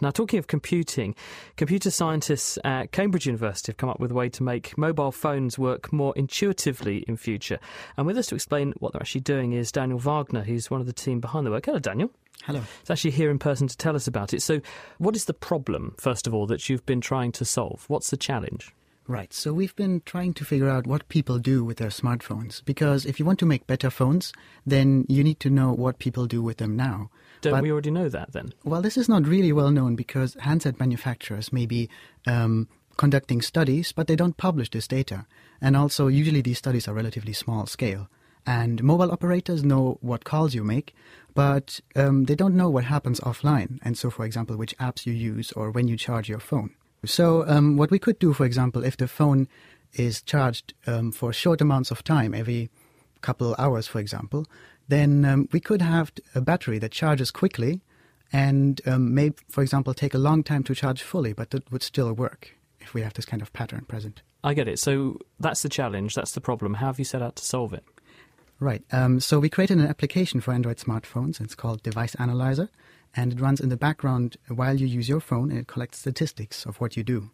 Now, talking of computing, computer scientists at Cambridge University have come up with a way to make mobile phones work more intuitively in future. And with us to explain what they're actually doing is Daniel Wagner, who's one of the team behind the work. Hello, Daniel. Hello. He's actually here in person to tell us about it. So what is the problem, first of all, that you've been trying to solve? What's the challenge? Right, so we've been trying to figure out what people do with their smartphones, because if you want to make better phones, then you need to know what people do with them now. Don't we already know that then? Well, this is not really well known because handset manufacturers may be conducting studies, but they don't publish this data. And also, usually these studies are relatively small scale. And mobile operators know what calls you make, but they don't know what happens offline. And so, for example, which apps you use or when you charge your phone. So what we could do, for example, if the phone is charged for short amounts of time, every couple hours, for example, then we could have a battery that charges quickly and may, for example, take a long time to charge fully, but that would still work if we have this kind of pattern present. I get it. So that's the challenge, that's the problem. How have you set out to solve it? Right. So we created an application for Android smartphones. It's called Device Analyzer. And it runs in the background while you use your phone, and it collects statistics of what you do.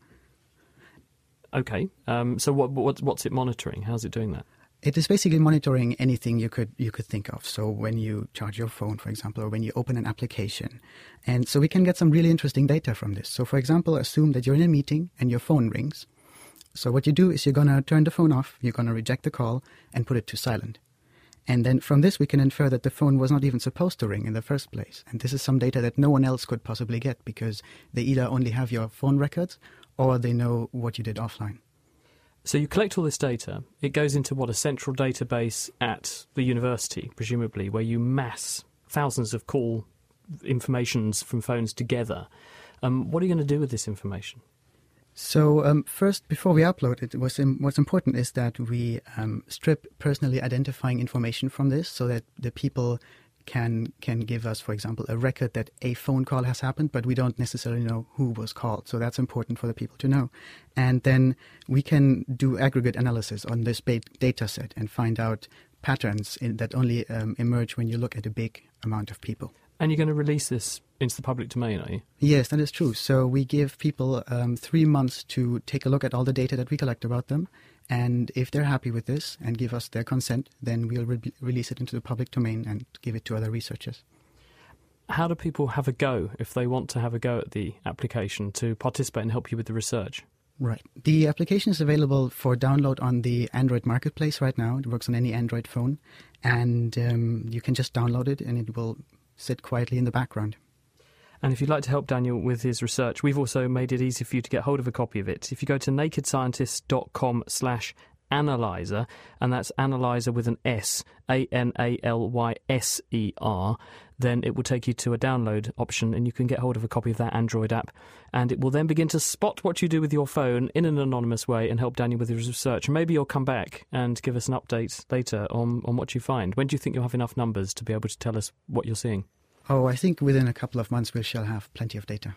Okay. So what's it monitoring? How's it doing that? It is basically monitoring anything you could think of. So when you charge your phone, for example, or when you open an application. And so we can get some really interesting data from this. So, for example, assume that you're in a meeting and your phone rings. So what you do is you're going to turn the phone off, you're going to reject the call, and put it to silent. And then from this, we can infer that the phone was not even supposed to ring in the first place. And this is some data that no one else could possibly get because they either only have your phone records or they know what you did offline. So you collect all this data. It goes into, a central database at the university, presumably, where you mass thousands of call informations from phones together. What are you going to do with this information? So first, before we upload it, what's important is that we strip personally identifying information from this so that the people can give us, for example, a record that a phone call has happened, but we don't necessarily know who was called. So that's important for the people to know. And then we can do aggregate analysis on this data set and find out patterns that only emerge when you look at a big amount of people. And you're going to release this into the public domain, are you? Yes, that is true. So we give people 3 months to take a look at all the data that we collect about them. And if they're happy with this and give us their consent, then we'll release it into the public domain and give it to other researchers. How do people have a go if they want to have a go at the application to participate and help you with the research? Right. The application is available for download on the Android marketplace right now. It works on any Android phone. And you can just download it and it will sit quietly in the background. And if you'd like to help Daniel with his research, we've also made it easy for you to get hold of a copy of it. If you go to nakedscientist.com/analyzer, and that's analyzer with an S, ANALYSER, then it will take you to a download option and you can get hold of a copy of that Android app. And it will then begin to spot what you do with your phone in an anonymous way and help Daniel with his research. And maybe you'll come back and give us an update later on what you find. When do you think you'll have enough numbers to be able to tell us what you're seeing? Oh, I think within a couple of months we shall have plenty of data.